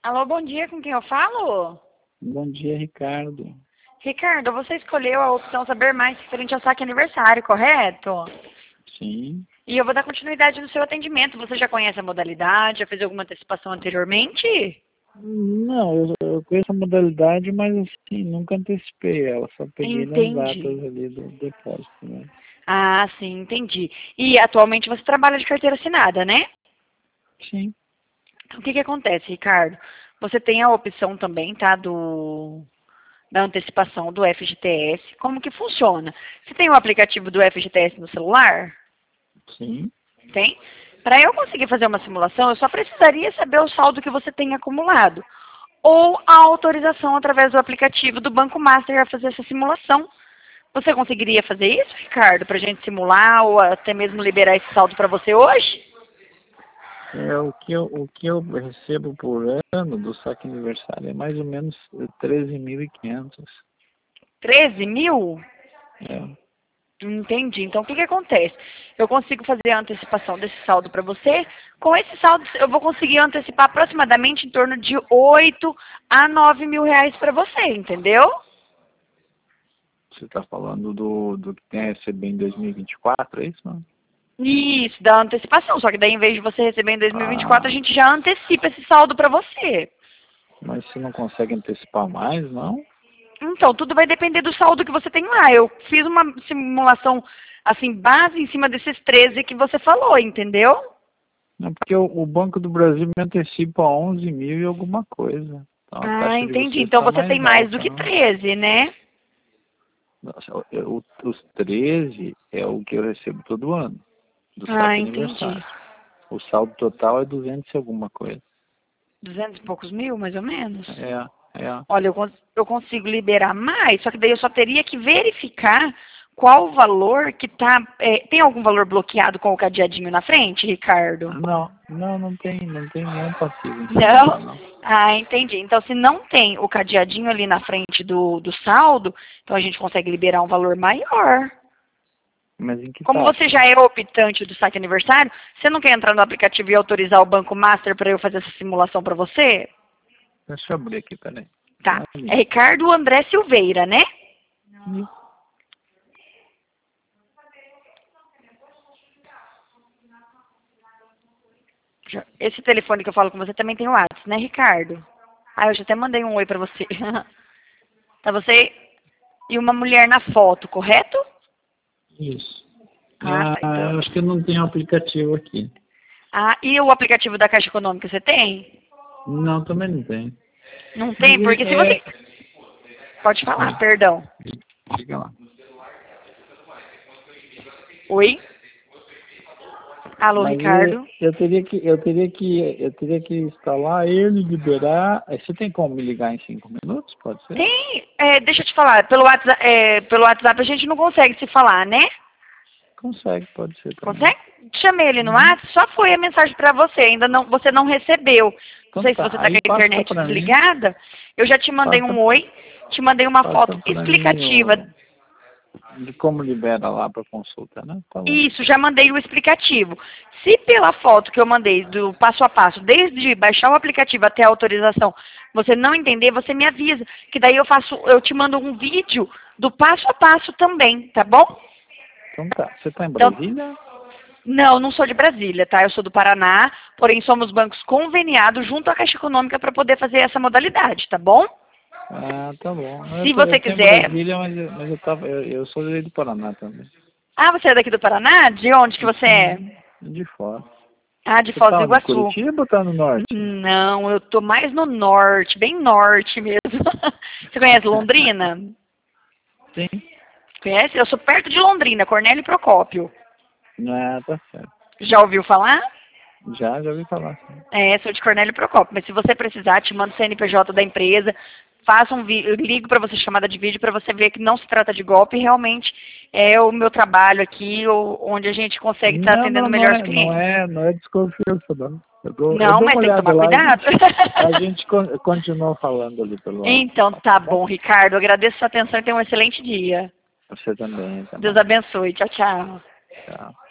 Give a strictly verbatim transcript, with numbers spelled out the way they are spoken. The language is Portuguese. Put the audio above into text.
Alô, bom dia, com quem eu falo? Bom dia, Ricardo. Ricardo, você escolheu a opção Saber Mais referente ao saque aniversário, correto? Sim. E eu vou dar continuidade no seu atendimento. Você já conhece a modalidade? Já fez alguma antecipação anteriormente? Não, eu, eu conheço a modalidade, mas assim, nunca antecipei ela, só peguei nas datas Entendi. ali do depósito, né? Ah, sim, entendi. E atualmente você trabalha de carteira assinada, né? Sim. Então, o que que acontece, Ricardo? Você tem a opção também, tá, do da antecipação do F G T S. Como que funciona? Você tem o aplicativo do F G T S no celular? Sim. Tem? Para eu conseguir fazer uma simulação, eu só precisaria saber o saldo que você tem acumulado. Ou a autorização através do aplicativo do Banco Master a fazer essa simulação. Você conseguiria fazer isso, Ricardo, para a gente simular ou até mesmo liberar esse saldo para você hoje? É, o que eu, o que eu recebo por ano do saque aniversário é mais ou menos treze mil e quinhentos. treze mil? É. Entendi. Então, o que, que acontece? Eu consigo fazer a antecipação desse saldo para você. Com esse saldo, eu vou conseguir antecipar aproximadamente em torno de oito a nove mil reais para você, entendeu? Você está falando do, do que tem a receber em dois mil e vinte e quatro, é isso? Não? Isso, da antecipação. Só que daí, em vez de você receber em dois mil e vinte e quatro, a Ah, gente já antecipa esse saldo para você. mas você não consegue antecipar mais, não? Então, tudo vai depender do saldo que você tem lá. Eu fiz uma simulação, assim, base em cima desses treze que você falou, entendeu? Não, porque o, o Banco do Brasil me antecipa onze mil e alguma coisa. Então a Ah, taxa de entendi. vocês Então está você tem mais mais do alta, que né? treze, né? Nossa, o- o- os treze é o que eu recebo todo ano, do Ah, saque entendi. aniversário. O saldo total é duzentos e alguma coisa. Duzentos e poucos mil, mais ou menos? É, é. Olha, eu, cons- eu consigo liberar mais, só que daí eu só teria que verificar qual o valor que tá. É, tem algum valor bloqueado com o cadeadinho na frente, Ricardo? Não, não, não tem, não tem nenhum passivo em cima dela, Não? não. Ah, entendi. Então, se não tem o cadeadinho ali na frente do, do saldo, então a gente consegue liberar um valor maior. Mas em que Como você taxa? já é optante do saque aniversário, você não quer entrar no aplicativo e autorizar o Banco Master para eu fazer essa simulação para você? Deixa eu abrir aqui, peraí. Só Tá. um É minuto. Ricardo André Silveira, né? Isso. Já- Esse telefone que eu falo com você também tem o WhatsApp, né, Ricardo? Ah, eu já até mandei um oi pra você. Tá você e uma mulher na foto, correto? Isso. Ah, Ah, tá. Então. eu acho que eu não tenho aplicativo aqui. Ah, e o aplicativo da Caixa Econômica você tem? Não, também não tem. Não Mas tem? Porque se é, você. é Pode falar, sim, perdão. diga lá. Oi? Alô, Mas é, Ricardo? eu teria que, eu teria que, eu teria que instalar ele, liberar. Aí você tem como me ligar em cinco minutos? Pode ser? Tem. É, deixa eu te falar, pelo WhatsApp, é, pelo WhatsApp a gente não consegue se falar, né? Consegue, pode ser também. Consegue? Chamei ele no Uhum. WhatsApp, só foi a mensagem pra você, ainda não, você não recebeu. Não Então sei se tá. você tá com Aí a passa internet pra mim, desligada. Eu já te mandei passa, um oi, te mandei uma passa foto pra mim explicativa. o de como libera lá pra consulta, né? Tá bom. Isso, já mandei o explicativo. Se pela foto que eu mandei do passo a passo, desde baixar o aplicativo até a autorização, você não entender, você me avisa, que daí eu faço, eu te mando um vídeo do passo a passo também, tá bom? Então tá. Você tá em Então, Brasília? não, não sou de Brasília, tá? Eu sou do Paraná, porém somos bancos conveniados junto à Caixa Econômica para poder fazer essa modalidade, tá bom? Ah, tá bom. Eu Se tô, você eu tô em quiser. Brasília, mas, eu- mas eu tava, eu, eu sou do Paraná também. Ah, você é daqui do Paraná? De onde que você é? Sim, de fora. Ah, de Você Foz tá do onde? Em Iguaçu. Curitiba ou tá no norte? Não, eu tô mais no norte, bem norte mesmo. Você conhece Londrina? Sim. Conhece? Eu sou perto de Londrina, Cornélio Procópio. Ah, tá certo. Já ouviu falar? Já, já ouvi falar, sim. É, sou de Cornélio Procópio, mas se você precisar, te mando o C N P J da empresa, faça um vídeo, eu ligo para você chamada de vídeo para você ver que não se trata de golpe, realmente é o meu trabalho aqui, o- onde a gente consegue estar Não, atendendo não, não melhor os é, não clientes. é, não é desconfiança, não. Eu dou, eu Não, dou uma mas tem que olhada tomar lá, a cuidado. gente, a gente con- continua falando ali pelo Então, WhatsApp, tá tá bom? bom, Ricardo. Agradeço a sua atenção e tenha um excelente dia. Você também, até Deus mais. abençoe. Tchau, tchau. Tchau.